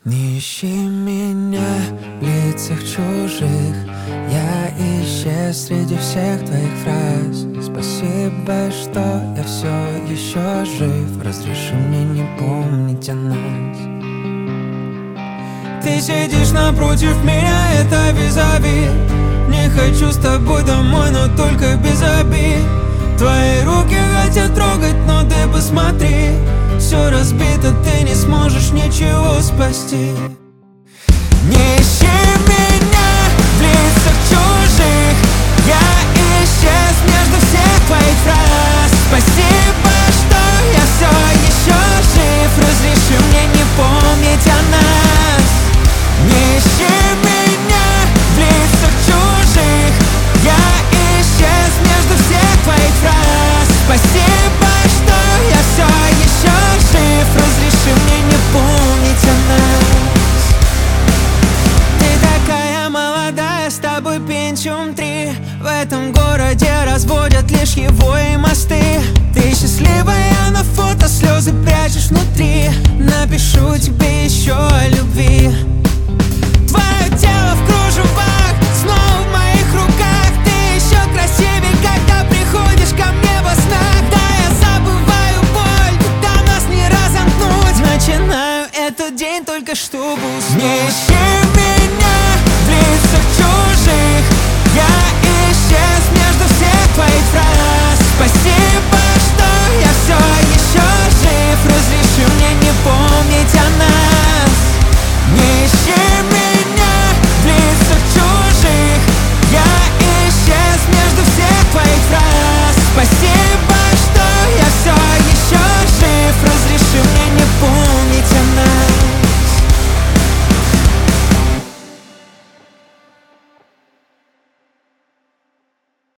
Не ищи меня в лицах чужих. Я исчез среди всех твоих фраз. Спасибо, что я все еще жив. Разреши мне не помнить о нас. Ты сидишь напротив меня, это визави. Не хочу с тобой домой, но только без обид. Твои руки хотят трогать, но ты посмотри. Все разбито, ты не сможешь ничего спасти. Не ищи меня в лицах чужих. Я исчез между всех твоих фраз. Спасибо, что я все еще жив. Разреши мне не помнить о нас. Не ищи меня в лицах чужих. Я исчез между всех твоих фраз. Спасибо, что я все еще жив. Разреши мне не помнить о нас. Ты такая молодая, с тобой Pentium 3. В этом городе разводят лишь его и мосты. Ты счастливая на фото, слезы прячешь внутри. Напишу тебе еще о любви. Твое тело в кружевах, снова в моих руках. Ты еще красивее, когда приходишь ко мне во снах. Да, я забываю боль, когда нас не разомкнуть. Начинаю этот день только чтобы уснуть. Не ищи